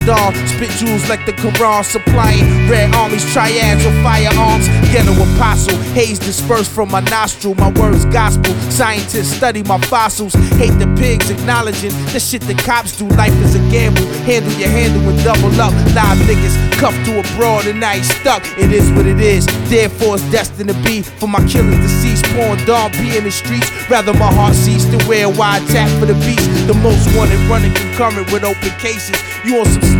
Dawn, spit jewels like the Quran, supplying red armies, triads with firearms. Ghetto apostle, haze dispersed from my nostril. My words gospel, scientists study my fossils. Hate the pigs, acknowledging the shit the cops do. Life is a gamble, handle your handle and double up. Live niggas cuffed to a broad and now he's stuck. It is what it is, therefore it's destined to be. For my killers deceased, pouring dawn be in the streets. Rather my heart cease than wear a wide tap for the beast. The most wanted running concurrent with open cases. You on some